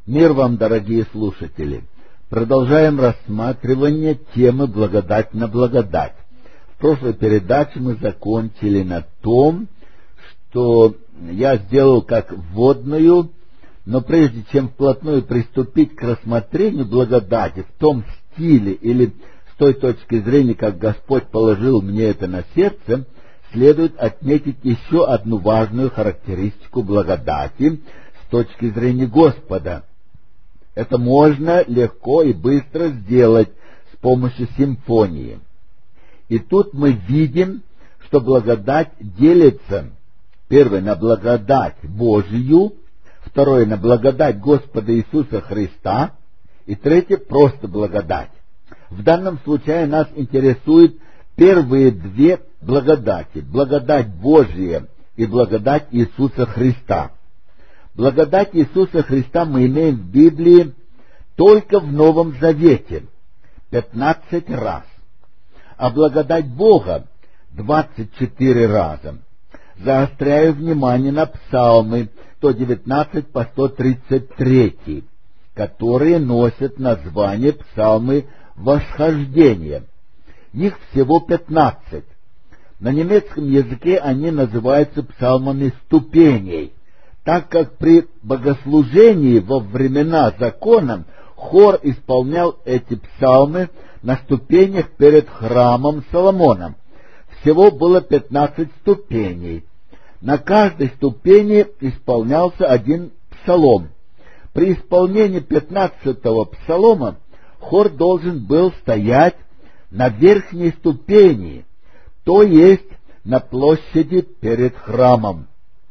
Мир вам, дорогие слушатели! Продолжаем рассматривание темы «Благодать на благодать». В прошлой передаче мы закончили на том, что я сделал как вводную, но прежде чем вплотную приступить к рассмотрению благодати в том стиле или с той точки зрения, как Господь положил мне это на сердце, следует отметить еще одну важную характеристику благодати с точки зрения Господа. Это можно легко и быстро сделать с помощью симфонии. И тут мы видим, что благодать делится, первое, на благодать Божию, второе, на благодать Господа Иисуса Христа, и третье, просто благодать. В данном случае нас интересуют первые две благодати, благодать Божия и благодать Иисуса Христа. Благодать Иисуса Христа мы имеем в Библии только в Новом Завете 15 раз, а благодать Бога 24 раза. Заостряю внимание на псалмы 119 по 133, которые носят название псалмы восхождения. Их всего 15. На немецком языке они называются псалмами ступеней, так как при богослужении во времена закона хор исполнял эти псалмы на ступенях перед храмом Соломона. Всего было 15 ступеней. На каждой ступени исполнялся один псалом. При исполнении 15-го псалома хор должен был стоять на верхней ступени, то есть на площади перед храмом.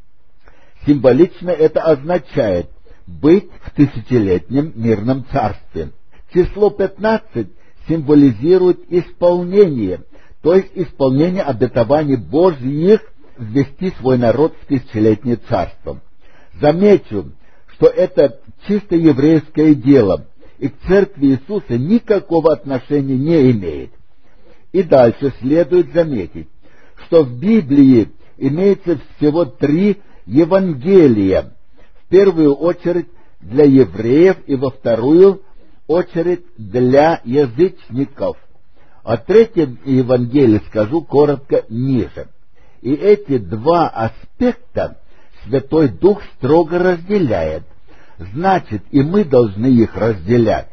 Символично это означает быть в тысячелетнем мирном царстве. Число 15 символизирует исполнение, то есть исполнение обетований Божьих ввести свой народ в тысячелетнее царство. Замечу, что это чисто еврейское дело и к церкви Иисуса никакого отношения не имеет. И дальше следует заметить, что в Библии имеется всего 3 Евангелия, в первую очередь для евреев и во вторую очередь для язычников. О третьем Евангелии скажу коротко ниже. И эти два аспекта Святой Дух строго разделяет, значит, и мы должны их разделять.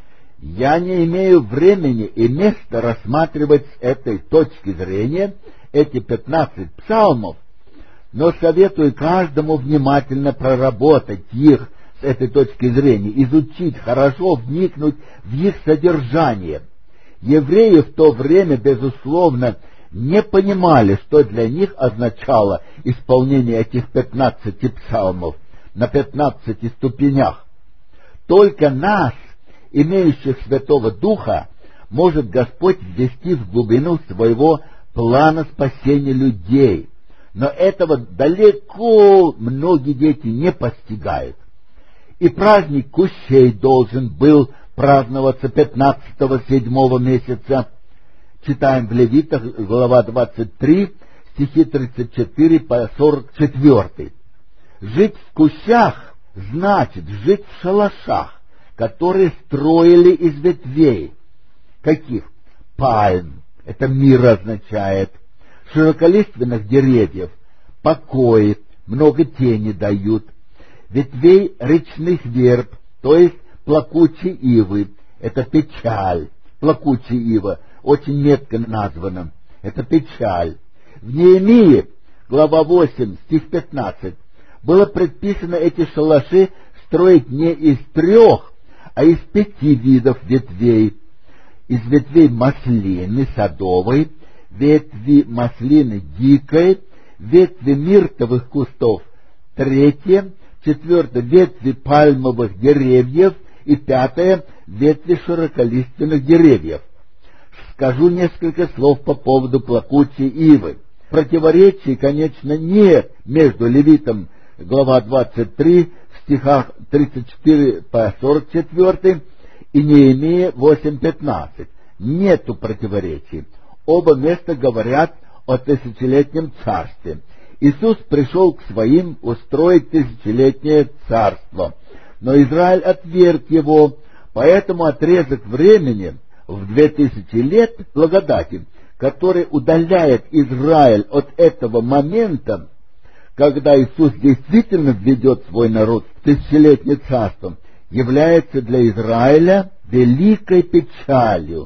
Я не имею времени и места рассматривать с этой точки зрения эти 15 псалмов, но советую каждому внимательно проработать их с этой точки зрения, изучить, хорошо вникнуть в их содержание. Евреи в то время, безусловно, не понимали, что для них означало исполнение этих 15 псалмов на 15 ступенях. Только нас, имеющих Святого Духа, может Господь ввести в глубину своего плана спасения людей. Но этого далеко многие дети не постигают. И праздник Кущей должен был праздноваться 15-го 7-го месяца. Читаем в Левитах, глава 23, стихи 34 по 44. Жить в кущах значит жить в шалашах, которые строили из ветвей. Каких? Пальм, это мир означает. Широколиственных деревьев, покои, много тени дают. Ветвей речных верб, то есть плакучей ивы, это печаль. Плакучая ива, очень метко названа, это печаль. В Неемии, глава 8, стих 15, было предписано эти шалаши строить не из 3, а из 5 видов ветвей. Из ветвей маслины садовой, ветви маслины дикой, ветви миртовых кустов 3, 4 ветви пальмовых деревьев и 5 ветви широколиственных деревьев. Скажу несколько слов по поводу плакучей ивы. Противоречий, конечно, нет между Левитом, глава 23, в стихах 34 по 44, и Неемия 8:15. Нету противоречий. Оба места говорят о тысячелетнем царстве. Иисус пришел к своим устроить тысячелетнее царство. но Израиль отверг его, поэтому отрезок времени в 2000 лет благодати, который удаляет Израиль от этого момента, когда Иисус действительно введет свой народ в тысячелетнее царство, является для Израиля великой печалью.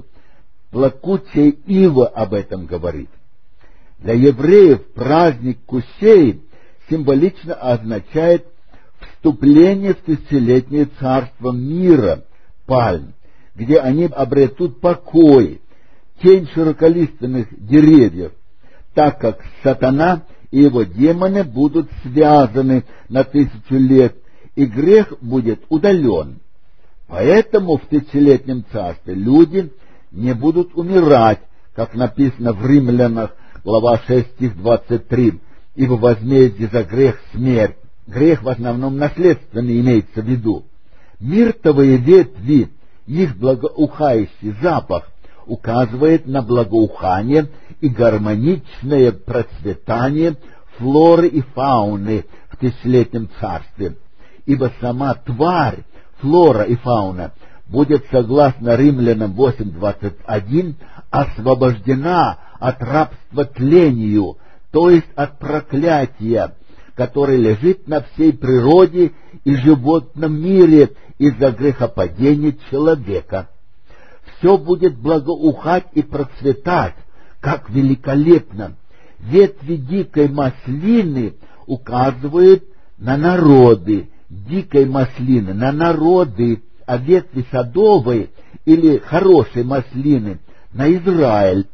Плакучая ива об этом говорит. Для евреев праздник Кущей символично означает вступление в тысячелетнее царство мира, пальм, где они обретут покой, тень широколиственных деревьев, так как сатана и его демоны будут связаны на 1000 лет, и грех будет удален. Поэтому в тысячелетнем царстве люди не будут умирать, как написано в Римлянах, глава 6, стих 23, ибо возмездие за грех смерть. Грех в основном наследственный имеется в виду. Миртовые ветви, их благоухающий запах указывает на благоухание и гармоничное процветание флоры и фауны в тысячелетнем царстве, ибо сама тварь, флора и фауна, будет, согласно Римлянам 8:21, освобождена от рабства тлению, то есть от проклятия, которое лежит на всей природе и животном мире из-за грехопадения человека. Все будет благоухать и процветать, как великолепно. Ветви дикой маслины указывают на народы, дикой маслины на народы, а ветви садовой или хорошей маслины на Израиль.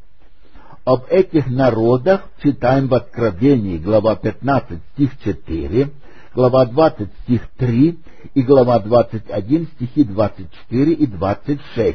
Об этих народах читаем в Откровении, глава 15, стих 4, глава 20, стих 3 и глава 21, стихи 24 и 26.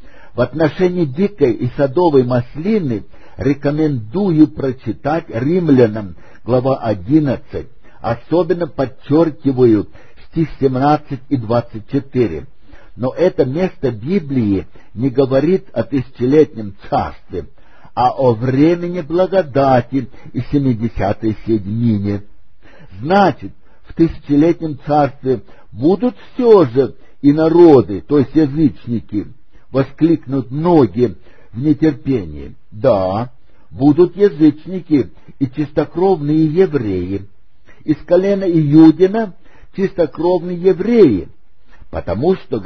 В отношении дикой и садовой маслины рекомендую прочитать Римлянам, глава 11, особенно подчеркиваю стих 17 и 24. Но это место Библии не говорит о тысячелетнем царстве, а о времени благодати и 70-й седьмине. Значит, в тысячелетнем царстве будут все же и народы, то есть язычники, воскликнут многие в нетерпении. Да, будут язычники и чистокровные евреи. Из колена Иудина чистокровные евреи, потому что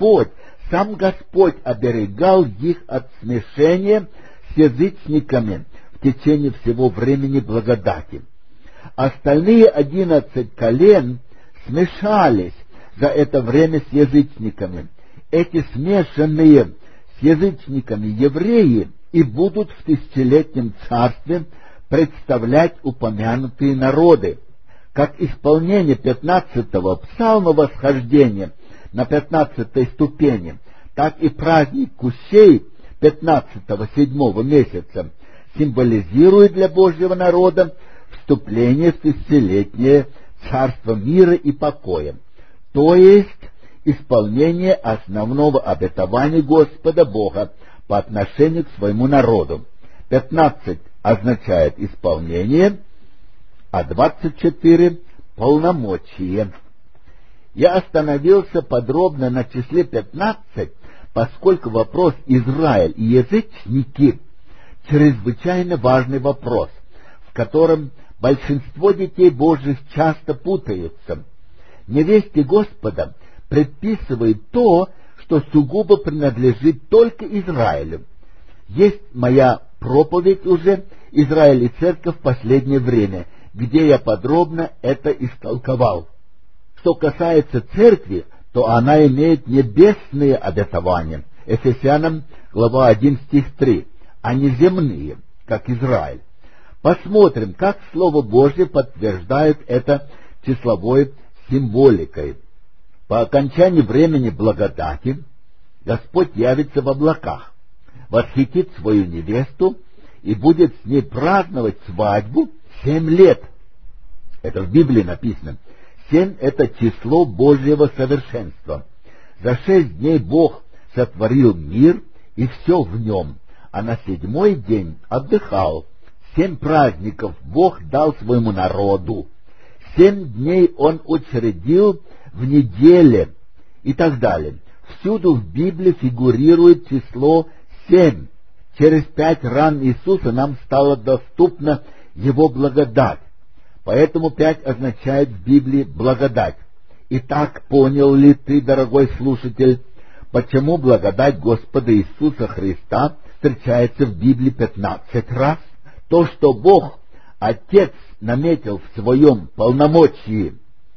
сам Господь оберегал их от смешения с язычниками в течение всего времени благодати. Остальные 11 колен смешались за это время с язычниками. Эти смешанные с язычниками евреи и будут в тысячелетнем царстве представлять упомянутые народы. Как исполнение 15-го псалма восхождения на 15-й ступени, так и праздник Кущей 15-го 7-го месяца символизирует для Божьего народа вступление в тысячелетнее царство мира и покоя, то есть исполнение основного обетования Господа Бога по отношению к своему народу. 15 означает исполнение, а 24 — полномочие. Я остановился подробно на числе 15, поскольку вопрос Израиль и язычники — чрезвычайно важный вопрос, в котором большинство детей Божьих часто путаются. Невесте Господа предписывает то, что сугубо принадлежит только Израилю. Есть моя проповедь уже «Израиль и Церковь в последнее время», где я подробно это истолковал. Что касается Церкви, то она имеет небесные обетования, Ефесянам, глава 1, стих 3, а не земные, как Израиль. Посмотрим, как Слово Божье подтверждает это числовой символикой. По окончании времени благодати Господь явится в облаках, восхитит свою невесту и будет с ней праздновать свадьбу 7 лет. Это в Библии написано. 7 — это число Божьего совершенства. За 6 дней Бог сотворил мир и все в нем, а на 7-й день отдыхал. 7 праздников Бог дал своему народу. 7 дней Он учредил в неделе и так далее. Всюду в Библии фигурирует число 7. Через 5 ран Иисуса нам стала доступна Его благодать. Поэтому 5 означает в Библии благодать. Итак, понял ли ты, дорогой слушатель, почему благодать Господа Иисуса Христа встречается в Библии 15 раз? То, что Бог, Отец, наметил в своем полномочии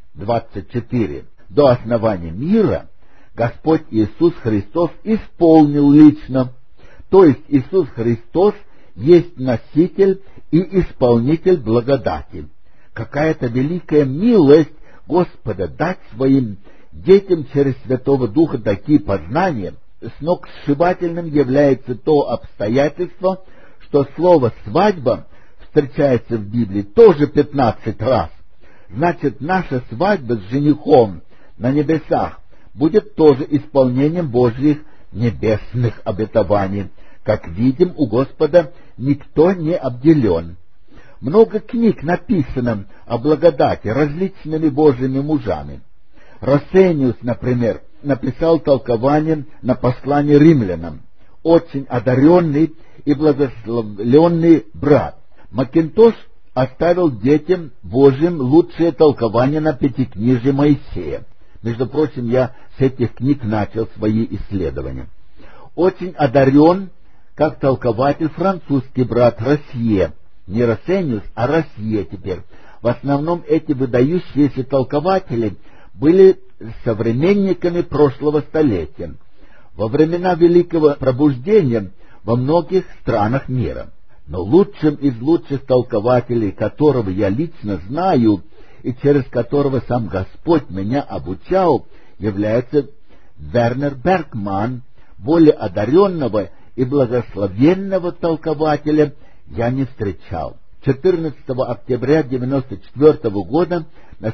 24 до основания мира, Господь Иисус Христос исполнил лично. То есть Иисус Христос есть носитель и исполнитель благодати. Какая-то великая милость Господа дать своим детям через Святого Духа такие познания. Сногсшибательным является то обстоятельство, что слово «свадьба» встречается в Библии тоже 15 раз. Значит, наша свадьба с женихом на небесах будет тоже исполнением Божьих небесных обетований. Как видим, у Господа никто не обделен. Много книг написано о благодати различными Божьими мужами. Рассениус, например, написал толкование на послание римлянам. Очень одаренный и благословленный брат. Макинтош оставил детям Божьим лучшее толкование на Пятикнижие Моисея. Между прочим, я с этих книг начал свои исследования. Очень одарен, как толкователь, французский брат Россье. Не Рассениус, а Россье теперь. В основном эти выдающиеся толкователи были современниками прошлого столетия, во времена Великого Пробуждения во многих странах мира. Но лучшим из лучших толкователей, которого я лично знаю и через которого сам Господь меня обучал, является Вернер Бергман. Более одаренного и благословенного толкователя я не встречал. 14 октября 1994 года, на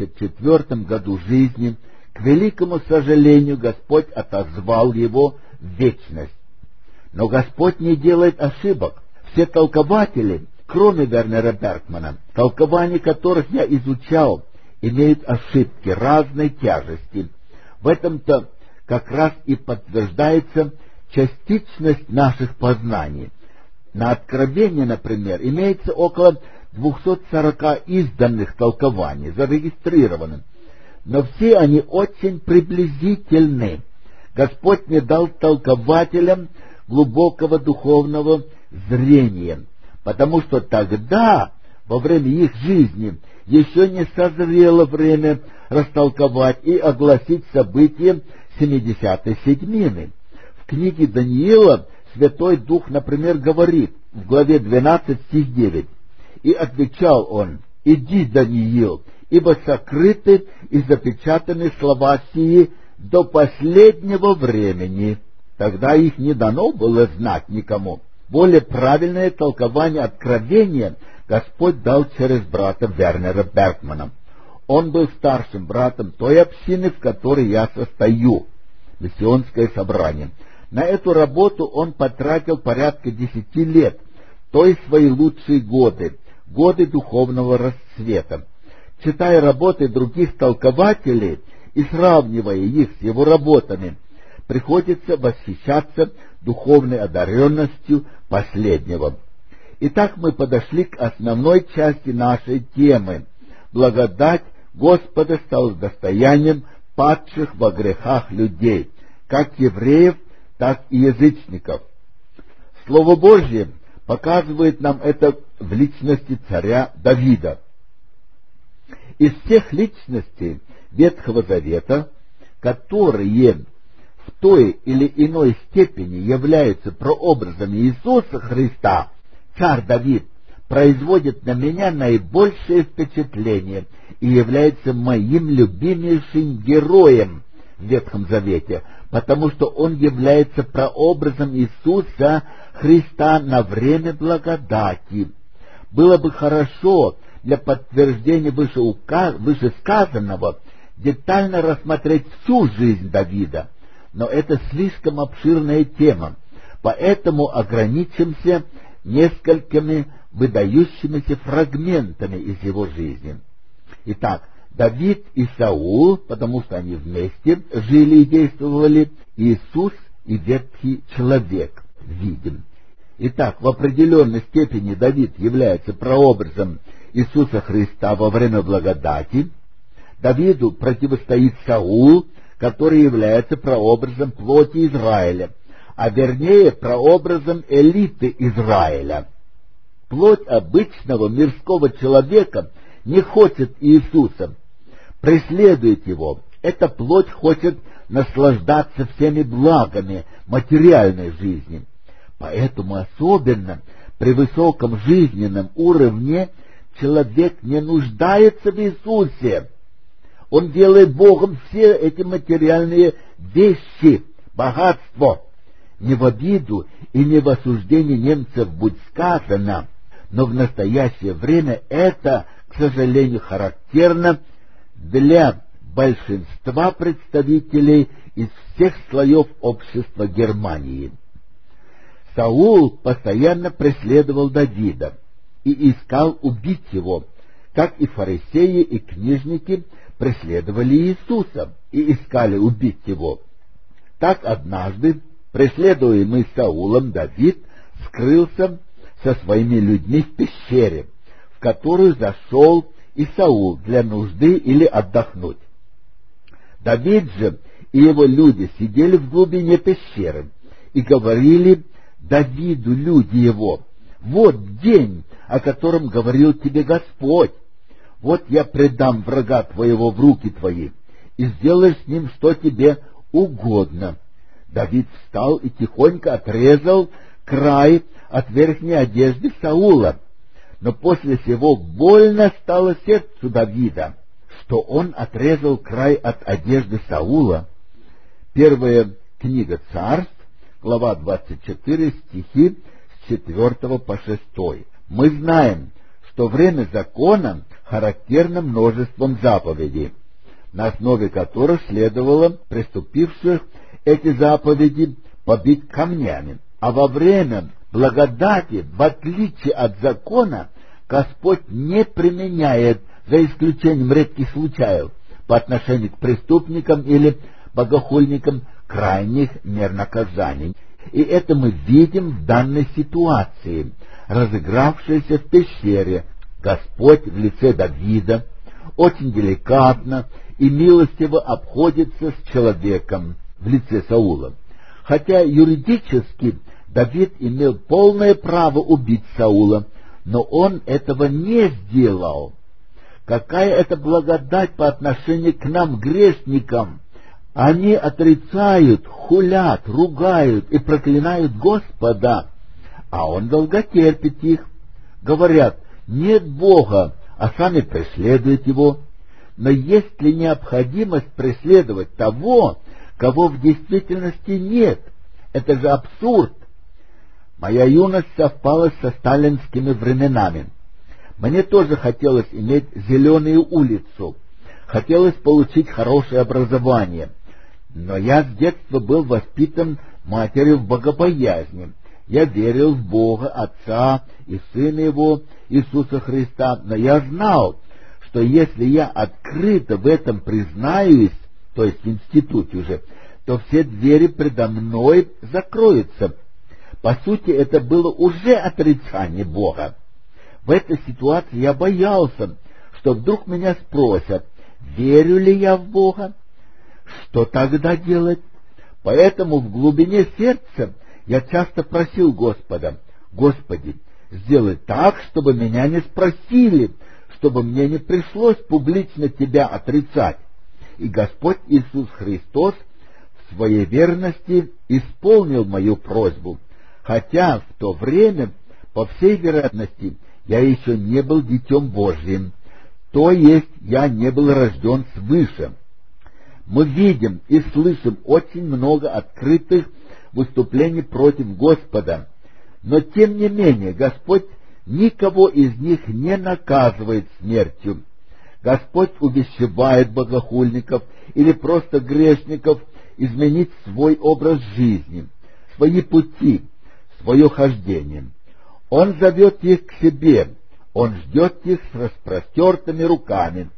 74-м году жизни, к великому сожалению, Господь отозвал его в вечность. Но Господь не делает ошибок. Все толкователи, кроме Вернера Бергмана, толкования которых я изучал, имеют ошибки разной тяжести. В этом-то как раз и подтверждается частичность наших познаний. На Откровение, например, имеется около 240 изданных толкований, зарегистрированных, но все они очень приблизительны. Господь не дал толкователям глубокого духовного зрения, потому что тогда, во время их жизни, еще не созрело время растолковать и огласить события 70-й седьмины. В книге Даниила Святой Дух, например, говорит в главе 12, стих 9: «И отвечал он: иди, Даниил, ибо сокрыты и запечатаны слова сии до последнего времени». Тогда их не дано было знать никому. Более правильное толкование Откровения Господь дал через брата Вернера Бергмана. Он был старшим братом той общины, в которой я состою, миссионское собрание. На эту работу он потратил порядка 10 лет, то есть свои лучшие годы, годы духовного расцвета. Читая работы других толкователей и сравнивая их с его работами, приходится восхищаться духовной одаренностью последнего. Итак, мы подошли к основной части нашей темы. Благодать Господа стала достоянием падших во грехах людей, как евреев, так и язычников. Слово Божье показывает нам это в личности царя Давида. Из всех личностей Ветхого Завета, которые в той или иной степени являются прообразами Иисуса Христа, царь Давид производит на меня наибольшее впечатление и является моим любимейшим героем в Ветхом Завете, потому что он является прообразом Иисуса Христа на время благодати. Было бы хорошо для подтверждения вышесказанного детально рассмотреть всю жизнь Давида, но это слишком обширная тема, поэтому ограничимся несколькими выдающимися фрагментами из его жизни. Итак, Давид и Саул, потому что они вместе жили и действовали, Иисус и ветхий человек видим. Итак, в определенной степени Давид является прообразом Иисуса Христа во время благодати. Давиду противостоит Саул, который является прообразом плоти Израиля, а вернее прообразом элиты Израиля. Плоть обычного мирского человека не хочет Иисуса, преследует его. Эта плоть хочет наслаждаться всеми благами материальной жизни. Поэтому особенно при высоком жизненном уровне человек не нуждается в Иисусе. Он делает Богом все эти материальные вещи, богатство. Не в обиду и не в осуждении немцев будь сказано, но в настоящее время это, к сожалению, характерно для большинства представителей из всех слоев общества Германии. Саул постоянно преследовал Давида и искал убить его, как и фарисеи и книжники преследовали Иисуса и искали убить его. Так однажды преследуемый Саулом Давид скрылся со своими людьми в пещере, в которую зашел и Саул для нужды или отдохнуть. Давид же и его люди сидели в глубине пещеры и говорили Давиду люди его: «Вот день, о котором говорил тебе Господь. Вот я предам врага твоего в руки твои, и сделаешь с ним, что тебе угодно». Давид встал и тихонько отрезал край от верхней одежды Саула. Но после сего больно стало сердцу Давида, что он отрезал край от одежды Саула. Первая книга Царств, глава 24, стихи с 4 по 6. Мы знаем, что время закона характерно множеством заповедей, на основе которых следовало приступивших эти заповеди побить камнями. А во время благодати, в отличие от закона, Господь не применяет, за исключением редких случаев, по отношению к преступникам или богохульникам, крайних мер наказаний. И это мы видим в данной ситуации, разыгравшейся в пещере. Господь в лице Давида очень деликатно и милостиво обходится с человеком в лице Саула. Хотя юридически Давид имел полное право убить Саула, но он этого не сделал. Какая это благодать по отношению к нам, грешникам! Они отрицают, хулят, ругают и проклинают Господа, а Он долготерпит их. Говорят: нет Бога, а сами преследуют Его. Но есть ли необходимость преследовать того, кого в действительности нет? Это же абсурд. Моя юность совпала со сталинскими временами. Мне тоже хотелось иметь зеленую улицу, хотелось получить хорошее образование. Но я с детства был воспитан матерью в богобоязни. Я верил в Бога, Отца и Сына Его, Иисуса Христа, но я знал, что если я открыто в этом признаюсь, то есть в институте уже, то все двери предо мной закроются. По сути, это было уже отрицание Бога. В этой ситуации я боялся, что вдруг меня спросят, верю ли я в Бога, что тогда делать? Поэтому в глубине сердца я часто просил Господа: Господи, сделай так, чтобы меня не спросили, чтобы мне не пришлось публично Тебя отрицать. И Господь Иисус Христос в своей верности исполнил мою просьбу, хотя в то время, по всей вероятности, я еще не был Детем Божьим, то есть я не был рожден свыше. Мы видим и слышим очень много открытых выступлений против Господа, но тем не менее Господь никого из них не наказывает смертью. Господь увещевает богохульников или просто грешников изменить свой образ жизни, свои пути, свое хождение. Он зовет их к себе, Он ждет их с распростертыми руками.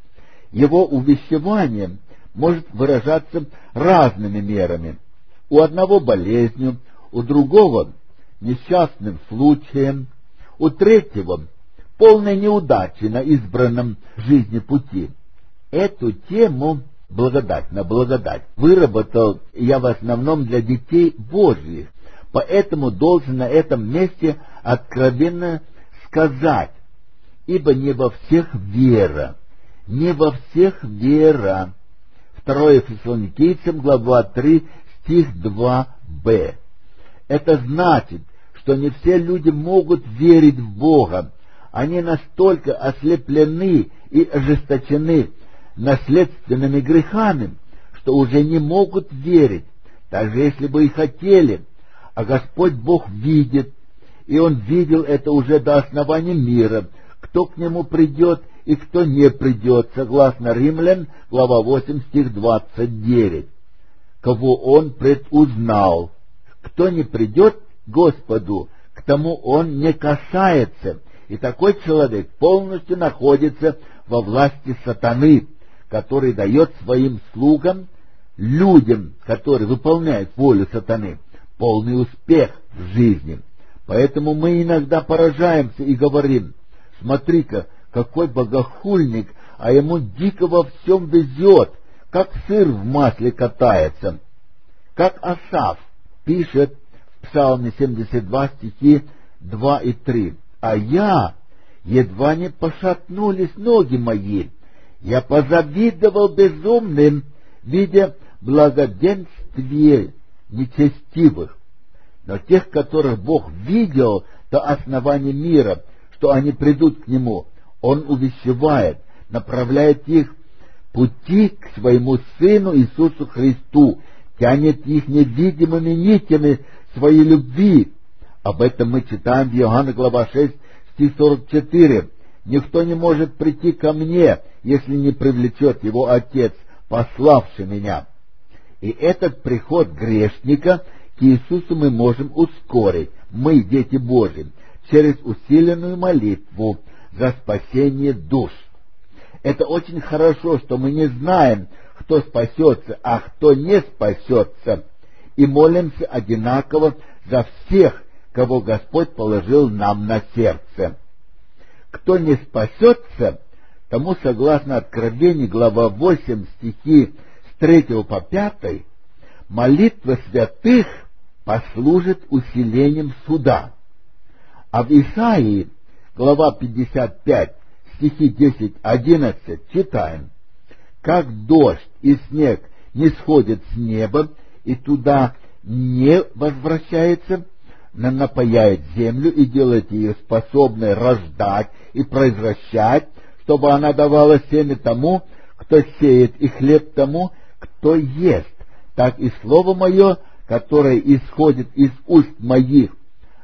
Его увещевание может выражаться разными мерами. У одного болезнью, у другого несчастным случаем, у третьего полной неудачи на избранном в жизни пути. Эту тему «Благодать на благодать» выработал я в основном для детей Божьих, поэтому должен на этом месте откровенно сказать: ибо не во всех вера, не во всех вера. 2 Фессалоникийцам, глава 3, стих 2b. Это значит, что не все люди могут верить в Бога. Они настолько ослеплены и ожесточены наследственными грехами, что уже не могут верить, даже если бы и хотели. А Господь Бог видит, и Он видел это уже до основания мира, кто к Нему придет и кто не придет, согласно Римлян, глава 8, стих 29. Кого Он предузнал. Кто не придет к Господу, к тому Он не касается, и такой человек полностью находится во власти сатаны, который дает своим слугам, людям, которые выполняют волю сатаны, полный успех в жизни. Поэтому мы иногда поражаемся и говорим: смотри-ка, какой богохульник, а ему дико во всем везет, как сыр в масле катается. Как Асаф пишет в Псалме 72, стихи 2 и 3. «А я, едва не пошатнулись ноги мои, я позавидовал безумным, видя благоденствие нечестивых. Но тех, которых Бог видел до основания мира, что они придут к Нему, Он увещевает, направляет их пути к Своему Сыну Иисусу Христу, тянет их невидимыми нитями Своей любви». Об этом мы читаем в Иоанна, глава 6, стих 44. «Никто не может прийти ко мне, если не привлечет его Отец, пославший меня». И этот приход грешника к Иисусу мы можем ускорить, мы, дети Божьи, через усиленную молитву за спасение душ. Это очень хорошо, что мы не знаем, кто спасется, а кто не спасется, и молимся одинаково за всех, кого Господь положил нам на сердце. Кто не спасется, тому, согласно Откровению, глава 8, стихи с 3 по 5, молитва святых послужит усилением суда. А в Исаии, глава 55, стихи 10-11, читаем: «Как дождь и снег не сходят с неба и туда не возвращается, но напояет землю и делает ее способной рождать и произвращать, чтобы она давала семя тому, кто сеет, и хлеб тому, кто ест. Так и слово мое, которое исходит из уст моих,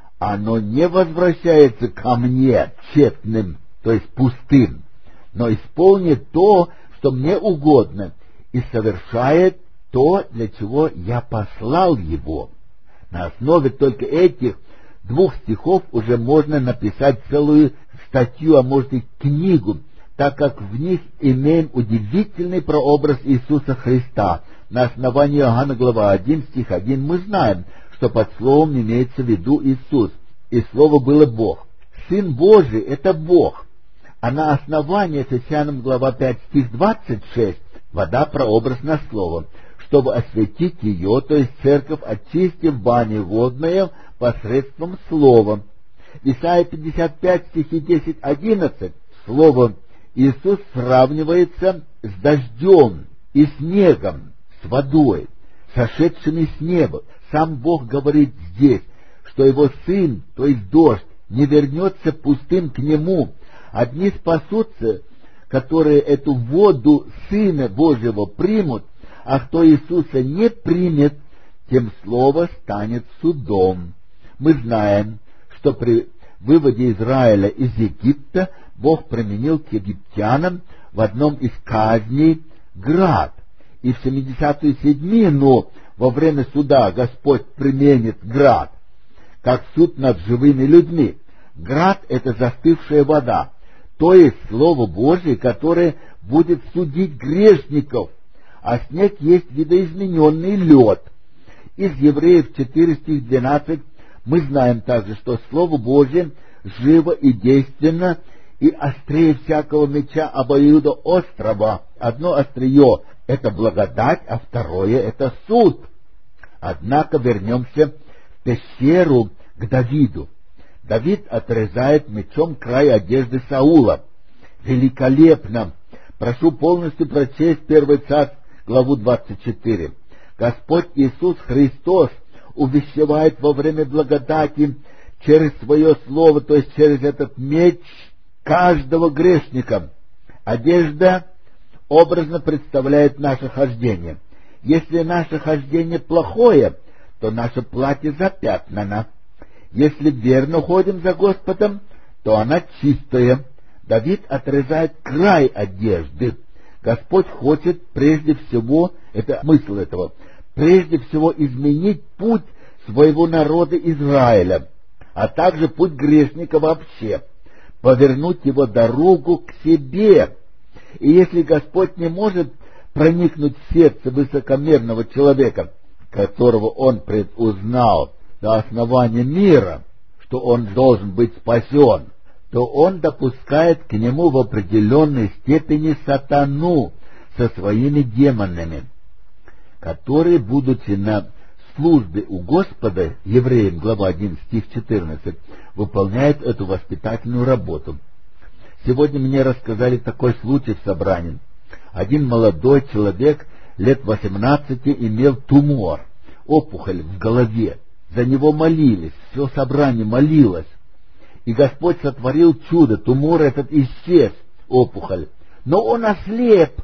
оно не возвращается ко мне тщетным, то есть пустым, но исполнит то, что мне угодно, и совершает то, для чего я послал его». На основе только этих двух стихов уже можно написать целую статью, а может и книгу, так как в них имеем удивительный прообраз Иисуса Христа. На основании Иоанна, глава 1, стих 1, мы знаем, что под словом имеется в виду Иисус, и слово было Бог. Сын Божий — это Бог. А на основании Ефесянам, глава 5, стих 26, вода прообразна словом, чтобы осветить ее, то есть церковь, очистив бане водное посредством слова. Исайя 55, стихи 10-11, слово Иисус сравнивается с дождем и снегом, с водой, сошедшими с неба. Сам Бог говорит здесь, что Его Сын, то есть дождь, не вернется пустым к Нему. Одни спасутся, которые эту воду Сына Божьего примут, а кто Иисуса не примет, тем слово станет судом. Мы знаем, что при выводе Израиля из Египта Бог применил к египтянам в одном из казней град, и в 70-ю седьмину во время суда Господь применит град, как суд над живыми людьми. Град — это застывшая вода, то есть Слово Божие, которое будет судить грешников, а снег есть видоизмененный лед. Из Евреев 4 стих 12 мы знаем также, что Слово Божие живо и действенно, и острее всякого меча обоюдоострого. Одно острие — это благодать, а второе — это суд. Однако вернемся в пещеру к Давиду. Давид отрезает мечом край одежды Саула. Великолепно! Прошу полностью прочесть 1 Царств, главу 24. Господь Иисус Христос увещевает во время благодати через свое слово, то есть через этот меч, каждого грешника. Одежда образно представляет наше хождение. Если наше хождение плохое, то наше платье запятнано. Если верно ходим за Господом, то она чистая. Давид отрезает край одежды. Господь хочет прежде всего, это смысл этого, прежде всего изменить путь своего народа Израиля, а также путь грешника вообще, повернуть его дорогу к себе. И если Господь не может проникнуть в сердце высокомерного человека, которого Он предузнал до основания мира, что он должен быть спасен, то Он допускает к нему в определенной степени сатану со своими демонами, которые, будучи на службе у Господа, Евреям, глава 1, стих 14, выполняют эту воспитательную работу. Сегодня мне рассказали такой случай в собрании. Один молодой человек лет 18 имел тумор, опухоль в голове. За него молились, все собрание молилось. И Господь сотворил чудо, тумор этот исчез, опухоль. Но он ослеп.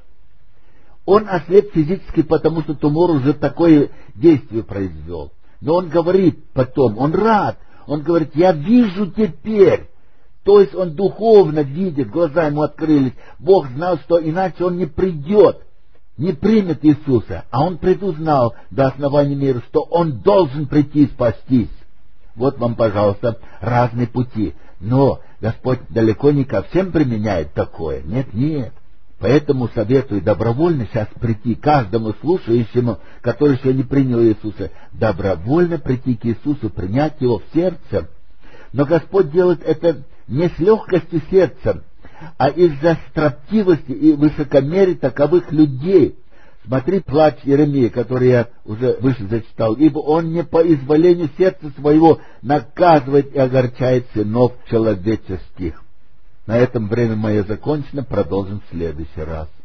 Он ослеп физически, потому что тумор уже такое действие произвел. Но он говорит потом, он рад, он говорит: я вижу теперь. То есть он духовно видит, глаза ему открылись. Бог знал, что иначе он не придет, не примет Иисуса. А он предузнал до основания мира, что он должен прийти и спастись. Вот вам, пожалуйста, разные пути. Но Господь далеко не ко всем применяет такое. Нет, нет. Поэтому советую добровольно сейчас прийти каждому слушающему, который еще не принял Иисуса, добровольно прийти к Иисусу, принять Его в сердце. Но Господь делает это не с легкостью сердца, а из-за строптивости и высокомерия таковых людей. Смотри плач Иеремии, который я уже выше зачитал. Ибо он не по изволению сердца своего наказывает и огорчает сынов человеческих. На этом время мое закончено, продолжим в следующий раз.